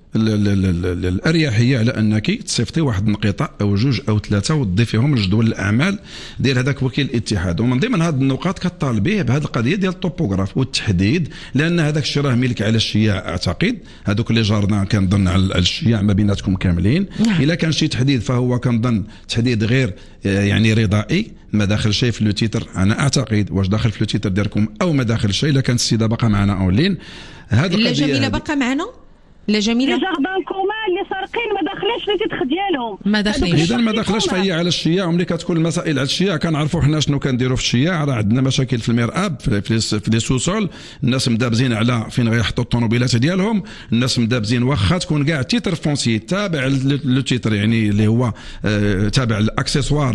الاريحيه على انك تصيفطي واحد النقيطه او جوج او ثلاثه وتضيفيهم لجدول الاعمال ديال هذاك وكيل الاتحاد. ومن ضمن هذه النقاط كطالبيه بهذه القضيه ديال الطوبوغراف والتحديد، لان هذاك الشيء راه ملك على الشياع. اعتقد هذوك اللي جارنا كنظن على الشياع ما بيناتكم كاملين. الا كان شي تحديد فهو كنظن تحديد غير يعني رضائي، ما داخل شيء في لو تيتر. انا اعتقد واش داخل في لو تيتر ديالكم او ما داخل شيء. الا كانت السيده باقا معنا اونلاين هذه لا جميله باقا معنا. لا جميله لي جاردان كومان اللي سارقين ما داخلينش لي تيتر ديالهم، ما داخلينش. اذا ما داخلاش فهي على الشياع. وملي كتكون المسائل على الشياع كنعرفوا حنا شنو كنديروا في الشياع. راه عندنا مشاكل في المرآب في لي سوسول، الناس مدابزين على فين غيحطوا الطوموبيلات ديالهم، الناس مدابزين واخا تكون كاع تيتر فونسي تابع لو تيتر يعني اللي هو آه تابع الاكسسوار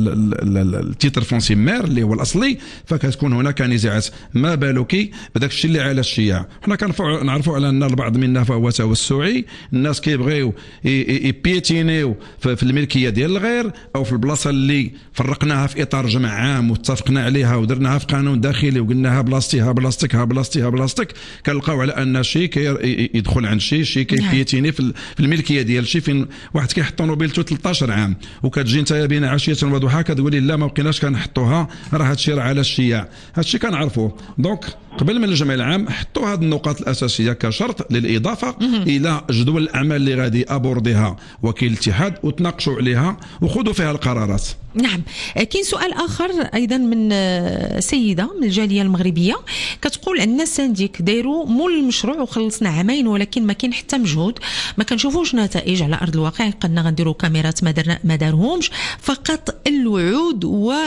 التيتر فونسي مير اللي هو الاصلي، فكتكون هناك نزاعات. ما بالك بداك الشيء اللي على الشياع. حنا كنعرفوا على ان البعض منا فهو توسعي، الناس كيبغيو يبيتينيو في الملكيه ديال الغير او في البلاصه اللي فرقناها في اطار جمع عام واتفقنا عليها ودرناها في قانون داخلي وقلناها بلاصتها بلاصتك بلاصتها بلاصتك، كنلقاو على ان شي كيدخل عند شي شي كيبيتيني في الملكيه ديال شي. فين واحد كيحط طوموبيلته ثلاثة عشر عام وكتجي انت بين عشيه وضحاها كتقولي لا ما بقيناش كنحطوها، راه هادشي راه على الشياع. هادشي كنعرفوه. دونك قبل من الجمع العام حطوا هذه النقاط الاساسيه كشرط للاضافه الى جدول الاعمال اللي غادي ابورديها وكيل الاتحاد وتناقشوا عليها وخذوا فيها القرارات. نعم. كاين سؤال اخر ايضا من سيده من الجاليه المغربيه كتقول عندنا سانديك دايروا مول المشروع وخلصنا عامين ولكن ما كاين حتى مجهود، ما كنشوفوش نتائج على ارض الواقع. قلنا غنديروا كاميرات ما دارهمش، فقط الوعود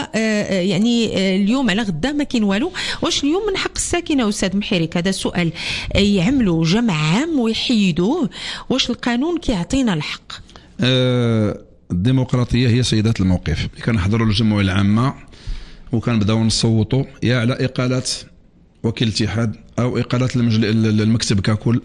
ويعني اليوم على غدا ما كاين والو. واش اليوم من حق الساكنه استاذ محرك هذا السؤال يعملوا جمع عام ويحيدوه؟ واش القانون كيعطينا الحق؟ أه الديمقراطيه هي سيدات الموقف. اللي كنحضروا الجمعيه العامه وكنبداو نصوتوا يا على اقاله وكيل الاتحاد او اقاله المكتب ككل،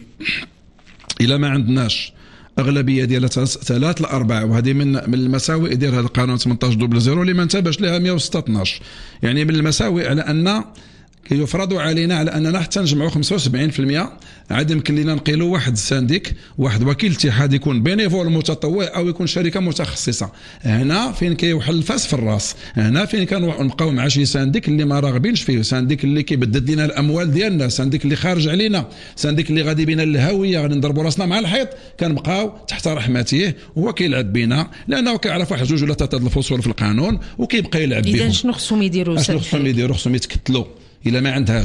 الى ما عندناش اغلبيه ديال ثلاث لاربعه، وهذه من من المساوئ ديال هذا القانون ثمانية عشر دوبل زيرو اللي ما انتبهش لها مئة وستة عشر. يعني من المساوئ على ان كيفرض علينا على اننا حتى نجمعوا خمسة وسبعين بالمئة. عاد يمكن لنا نقيلوا واحد السانديك واحد وكيل اتحاد يكون بينيفول متطوع او يكون شركه متخصصه. هنا فين كيوحل الفاس في الراس، هنا فين كنبقاو مع شي سانديك اللي ما راغبينش فيه، سانديك اللي كيبدد لنا الاموال ديالنا، سانديك اللي خارج علينا، سانديك اللي غادي بينا للهويه غادي نضربوا راسنا مع الحيط. كنبقاو تحت رحمته وهو كيلعب بينا لانه كيعرف واحد جوج ولا ثلاثه الفصول في القانون وكيبقى يلعب بهم. اذا شنو خصهم يديروا؟ شنو خصهم يديروا؟ خصهم يتكتلوا. إلا ما عندهاش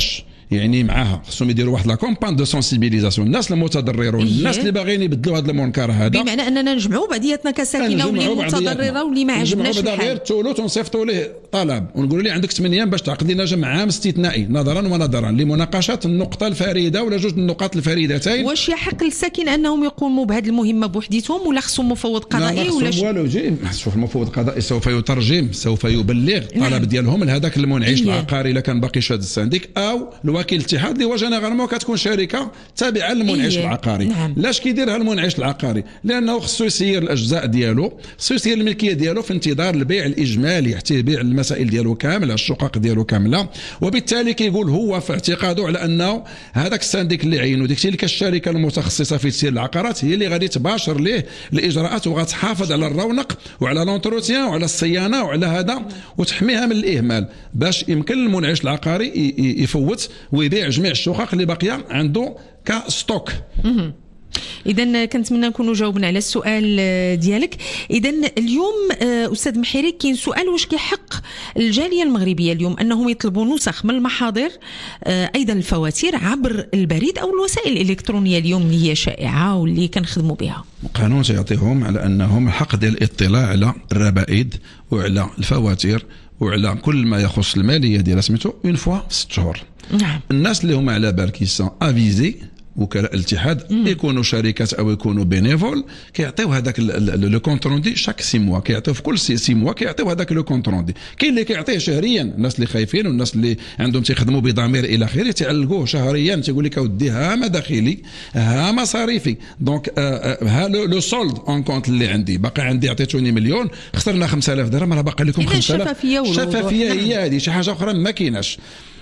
يعني معاها خصهم يديروا واحد لا كومبان دو سونسيبيليزاسيون الناس المتضررون الناس اللي باغيين يبدلوا هذا المنكر هذا بمعنى اننا نجمعوا بعضياتنا كساكنه واللي متضرره واللي ما عجبناش الحال غير تولو تنصيفطوا ليه طلب ونقولوا ليه عندك ثمانية ايام باش تعقد لنا جمع عام استثنائي نظرا ونظرا لمناقشه النقطه الفريده ولا جوج النقاط الفريدتين. واش يحق للساكن انهم يقوموا بهذه المهمه بوحديتهم ولا خصهم مفوض قضائي ولا شيء؟ والو جي شوف المفوض القضائي سوف يترجم سوف يبلغ طلب ديالهم لهذاك المنعش العقاري الا كان باقي شاد السنديك او الوكيل الاتحاد اللي هو جينيرالمون كتكون شركه تابعه للمنعش العقاري. نعم. لاش كيديرها المنعش العقاري؟ لانه خصو يسير الاجزاء ديالو، خصو يسير الملكيه ديالو في انتظار البيع الاجمالي حتى يبيع المسائل ديالو كامله الشقق ديالو كامله، وبالتالي كيقول هو في اعتقاده على انه هذاك السنديك اللي عينو ديك تلك الشركه المتخصصه في تسيير العقارات هي اللي غادي تباشر ليه الاجراءات وغتحافظ على الرونق وعلى لونتروتيان وعلى الصيانه وعلى هذا وتحميها من الاهمال باش يمكن المنعش العقاري يفوت ويبيع جميع الشقق اللي باقيه عنده كستوك. إذا كنتمنى نكونوا جاوبنا على السؤال ديالك. إذا اليوم أستاذ محيري كاين سؤال واش كيحق الجالية المغربية اليوم أنهم يطلبوا نسخ من المحاضر أيضا الفواتير عبر البريد أو الوسائل الإلكترونية اليوم اللي هي شائعة واللي كنخدموا بها؟ القانون سيعطيهم على أنهم الحق ديال الاطلاع على الربائد وعلى الفواتير وعلى كل ما يخص المالية ديال سميتو اون فوا في ست شهور. نعم. الناس اللي هما على بال كيسون افيزي وكلاء الاتحاد يكونوا شركات او يكونوا بينيفول كيعطيو هذاك لو كونت روندي شاك سي موا كيعطيو في كل سي, سي موا كيعطيو هذاك لو كونت روندي. كاين اللي كيعطيه شهريا الناس اللي خايفين والناس اللي عندهم تيخدموا بضمير الى اخره تعلقوه شهريا تيقول لك اودي ها مداخلي ها مصاريفي دونك ها لو سولد اون كونت اللي عندي باقي عندي عطيتوني مليون خسرنا خمسة آلاف درهم راه باقي لكم خمسة آلاف. الشفافيه هي هذه شي حاجه اخرى ما كايناش.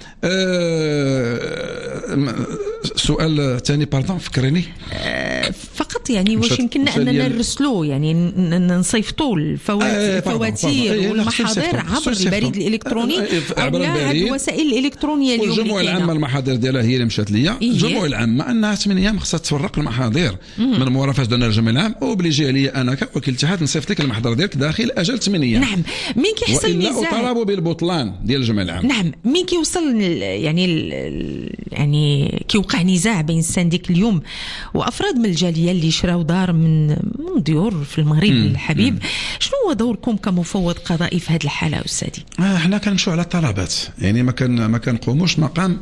أه سؤال ثاني باردون فكرني أه فقط يعني واش يمكننا اننا نرسلوا يعني نصيفطوا الفواتير والمحاضر عبر البريد الالكتروني عبر البريد الوسائل الالكترونيه اليوم والجمعيه العامه المحاضر ديالها هي اللي مشات ليا. الجمعيه العامه انها ثمانية ايام خصها تفرق المحاضر من مرافقه ديال الجمعيه العام وبليجي عليا انا كوكيل اتحاد نصيفط لك المحضر ديالك داخل اجل ثمانية ايام. نعم. مين كيحصل الميزان والا طلبوا بالبطلان ديال الجمعيه العامه. نعم. مين كيوصل يعني يعني كيوقع نزاع بين السنديك اليوم وافراد من الجاليه اللي شراو دار من من ديور في المغرب الحبيب، شنو هو دوركم كمفوض قضائي في هذه الحاله استاذي؟ احنا كنمشوا على الطلبات يعني ما كان ما كنقوموش مقام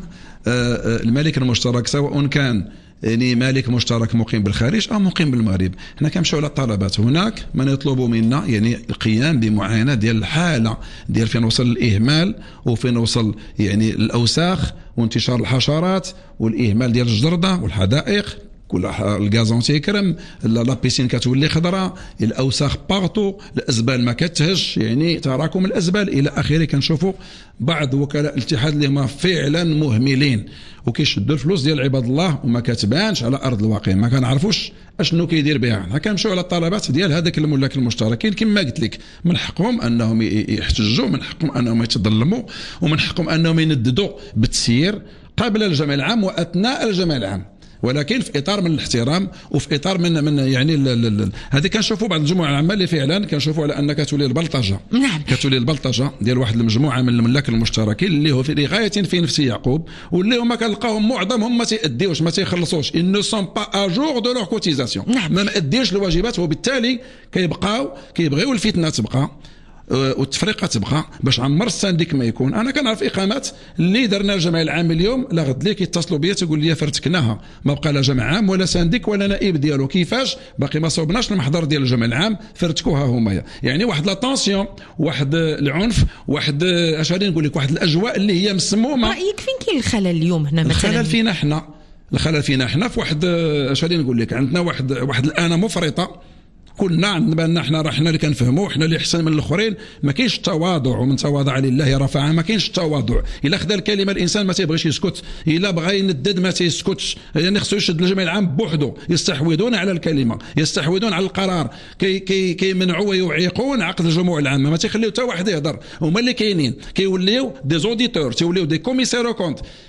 الملك المشترك سواء كان يعني مالك مشترك مقيم بالخارج او مقيم بالمغرب. حنا كنمشيو على الطلبات. هناك من يطلبوا منا يعني القيام بمعاينه ديال الحاله ديال فين وصل الاهمال وفين وصل يعني الاوساخ وانتشار الحشرات والاهمال ديال الجرده والحدائق كل الغازون تيكرم لا بيسين كتولي خضراء الاوساخ بارتو الازبال ما كتهش يعني تراكم الازبال الى اخره. كنشوفوا بعض وكلاء الاتحاد اللي هما فعلا مهملين وكيشدوا الفلوس ديال عباد الله وما كتبانش على ارض الواقع ما كنعرفوش اشنو كيدير بها. حنا كنمشيو على الطلبات ديال هذاك الملاك المشتركين كما قلت لك من حقهم انهم يحتجوا من حقهم انهم يتظلموا ومن حقهم انهم ينددوا بالتسيير قبل الجمع العام واثناء الجمع العام ولكن في اطار من الاحترام وفي اطار من من يعني هذه كنشوفوا بعض الجموع العامه اللي فعلا كنشوفوا على ان كتولي البلطجه. نعم. كتولي البلطجه ديال واحد المجموعه من الملاك المشتركين اللي هو في غايه في نفس يعقوب واللي هما كنلقاوهم معظمهم ما تيأديوش ما تيخلصوش ان نو سون با ا جور دو لور كوتيزاسيون. نعم. ما مأديوش الواجبات وبالتالي كيبقاو كيبغيو الفتنه تبقى والتفرقه تبقى باش عمر السنديك ما يكون. انا كنعرف اقامات اللي درنا الجمع العام اليوم لا غد لي كيتصلوا بيا تقول لي فرتكناها ما بقى لا جمع عام ولا سنديك ولا نائب ديالو كيفاش باقي ما صوبناش المحضر ديال الجمع العام فرتكوها هما يعني واحد لا طونسيون واحد العنف واحد اش غادي نقول لك واحد الاجواء اللي هي مسمومه. رايك فين كاين الخلل اليوم هنا مثلا؟ الخلل فينا احنا الخلل فينا احنا في واحد اش غادي نقول لك عندنا واحد واحد الانه مفرطه. كلنا عندنا بان احنا راه حنا اللي كنفهموا حنا اللي احسن من الاخرين. ما كاينش التواضع ومن تواضع لله رفعه. ما كاينش التواضع. الا خدا الكلمه الانسان ما تيبغيش يسكت. الا بغى يندد ما تيسكتش يعني خصو يشد الجمع العام بوحده. يستحوذون على الكلمه يستحوذون على القرار كي كي كيمنعوا ويعيقون عقد الجموع العامه. ما تيخليو حتى واحد يهضر. هما اللي كاينين كيوليو دي زوديتور تيوليو دي كوميسير كونت.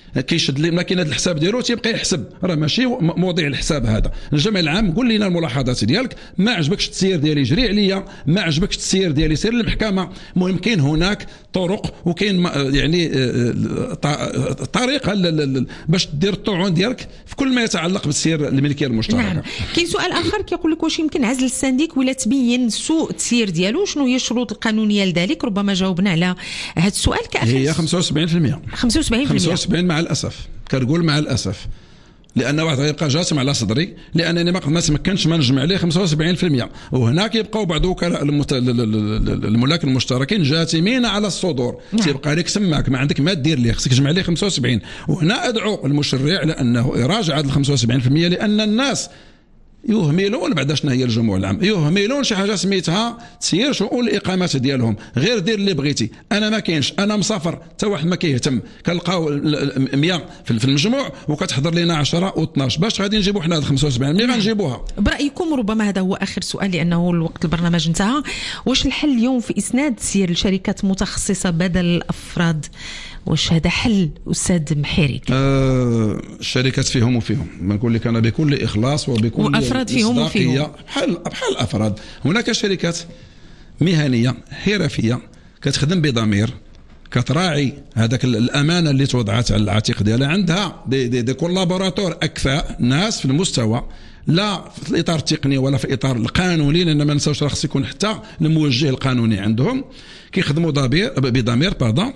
كيشد لي ماكينه الحساب ديالو تيبقى يحسب، راه ماشي موضوع الحساب هذا. الجمع العام قول لنا الملاحظات ديالك، ما عجبكش التسيير ديالي جري عليا، ما عجبكش التسيير ديالي سير للمحكمه. المهم كاين هناك طرق وكاين يعني طريقه باش دير الطعون ديالك في كل ما يتعلق بالتسيير الملكيه المشتركه. نعم. كاين سؤال اخر كيقول لك واش يمكن عزل السنديك ولا تبين سوء التسيير ديالو، شنو هي الشروط القانونيه لذلك؟ ربما جاوبنا على هذا السؤال. كأخير هي خمسة وسبعين بالمئة خمسة وسبعين بالمئة خمسة وسبعين مع الاسف، كنقول مع الاسف، لان واحد غيبقى جاسم على صدري لانني ما تمكنتش ما نجمع عليه خمسة وسبعين بالمئة. وهناك يبقاو بعض وكلاء المت... الملاك المشتركين جاثمين على الصدور. نعم. تيبقى لك سماك ما عندك ما دير ليه، خصك تجمع عليه خمسة وسبعين. وهنا ادعو المشرع لانه يراجع هذا خمسة وسبعين بالمئة، لان الناس يهملون بعد شنو هي الجموع العام، يهملون شي حاجه سميتها تسيير شؤون الاقامات ديالهم. غير دير اللي بغيتي، انا ما كاينش، انا مسافر حتى واحد ما كيهتم، كنلقاو مية في المجموع وكتحضر لنا عشرة و12، باش غادي نجيبوا حنا هاد خمسة وسبعين بالمئة غنجيبوها. برايكم ربما هذا هو اخر سؤال لانه الوقت البرنامج انتهى، واش الحل اليوم في اسناد تسيير لشركات متخصصه بدل الافراد؟ واش هذا حل استاذ محيري؟ أه الشركات فيهم وفيهم، ما نقول لك انا بكل اخلاص وبكل وافراد فيهم وفيهم، بحال بحال الافراد. هناك شركات مهنيه حرفيه كتخدم بضمير، كتراعي هذاك الامانه اللي توضعت على العاتق ديالها، عندها دي, دي, دي كولابوراتور اكفاء، ناس في المستوى لا في الاطار التقني ولا في الاطار القانوني، لان ما نساوش راه خص يكون حتى الموجه القانوني عندهم كيخدموا بضمير باردون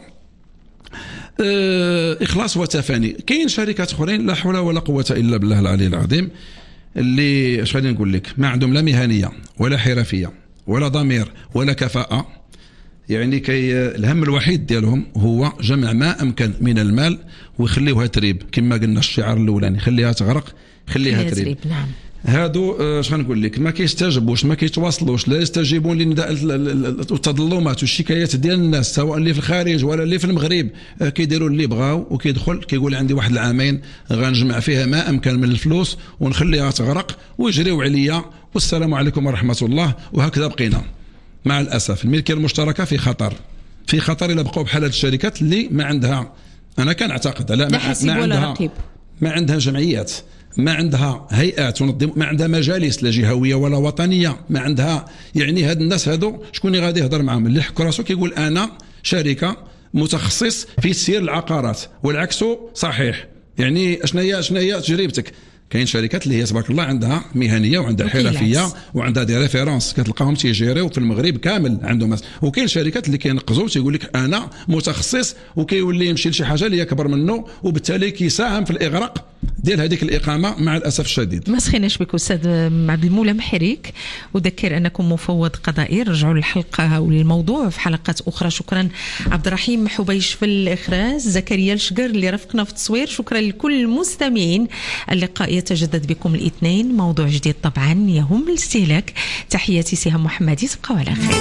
إخلاص وتفاني. كاين شركات أخرين لا حول ولا قوة إلا بالله العلي العظيم اللي اش غادي نقول لك ما عندهم لا مهنية ولا حرفية ولا ضمير ولا كفاءة. يعني كي الهم الوحيد ديالهم هو جمع ما أمكن من المال ويخليوها تريب، كما قلنا الشعار الأولاني، خليها تغرق خليها تريب. تريب. نعم. هادو اش غنقول لك ما كيستجبوش ما كيتواصلوش، لا يستجيبون لنداء التظلمات والشكايات ديال الناس سواء اللي في الخارج ولا اللي في المغرب. كيديروا اللي بغاو وكيدخل كيقول عندي واحد العامين غنجمع فيها ما امكن من الفلوس ونخليها تغرق ويجريو عليا والسلام عليكم ورحمه الله. وهكذا بقينا. مع الاسف الملكيه المشتركه في خطر، في خطر الا بقاو بحال هاد الشركات اللي ما عندها، انا كنعتقد لا ما, ما عندها ما عندها جمعيات، ما عندها هيئات تنظم، ما عندها مجالس لا جهويه ولا وطنيه، ما عندها. يعني هاد الناس هادو شكون اللي غادي يهضر معاهم؟ اللي حك راسو كيقول انا شركه متخصص في تسيير العقارات والعكس صحيح. يعني اشنا هي اشنا هي تجربتك؟ كاين شركات اللي هي تبارك الله عندها مهنيه وعندها حرفيه وعندها دي ريفيرونس كتلقاهم تيجيريو في المغرب كامل عندهم. وكاين شركات اللي كينقزوا تيقول لك انا متخصص وكيولي يمشي لشي حاجه اللي هي اكبر منه وبالتالي كيساهم في الاغراق ديال هذيك الاقامه مع الاسف الشديد. ما سخيناش بك استاذ عبد المولى محريك، اذكر انكم مفوض قضائي. رجعوا للحلقه وللموضوع في حلقات اخرى. شكرا عبد الرحيم حبيش في الاخراج، زكريا الشقر اللي رافقنا في التصوير. شكرا لكل المستمعين. اللقاء يتجدد بكم الاثنين، موضوع جديد طبعا يهم الاستهلاك. تحياتي سهام محمدي، تبقوا على خير.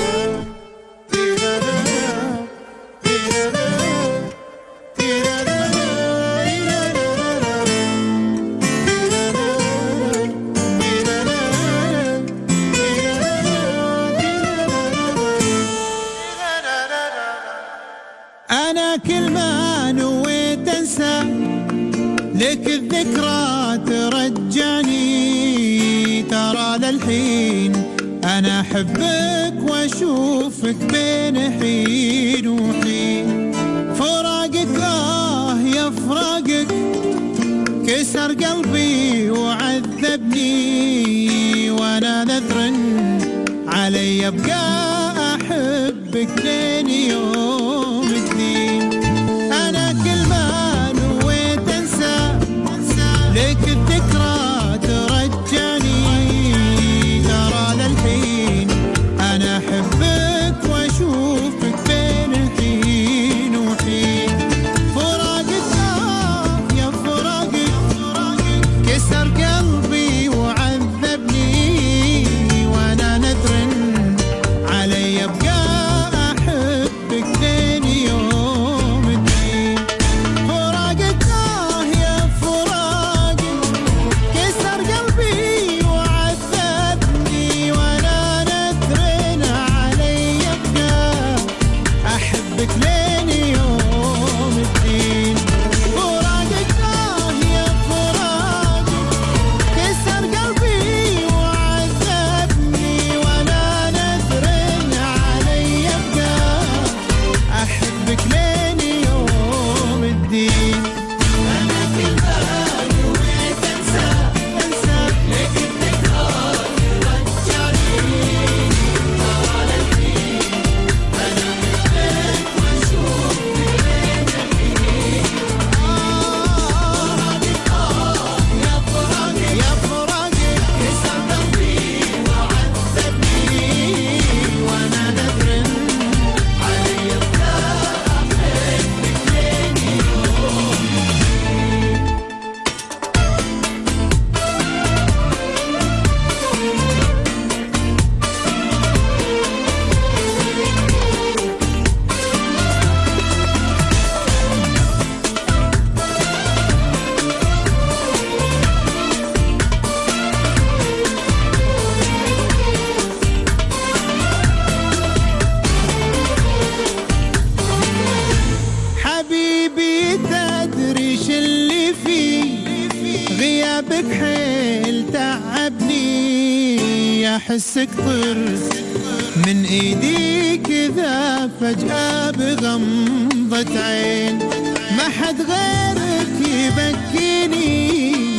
أنا كل ما نويت أنسى لك الذكرى ترجعني، ترى للحين أنا أحبك وأشوفك بين حين وحين. فراقك آه يا فراقك كسر قلبي وعذبني، وأنا نذر علي أبقى أحبك لين يوم الدين. أنا كل ما نويت أنسى لك الذكرى ترجعني، ترى للحين أنا أحبك وأشوفك بين حين وحين. فراقك آه يا فراقك كسر قلبي وعذبني، وأنا نذر علي أبقى أحبك لين يوم الدين. فراقك آه يا فراقك غيابك حيل تعبني، أحسك طرس من ايدي كذا فجأة بغمضة عين، ما حد غيرك يبكيني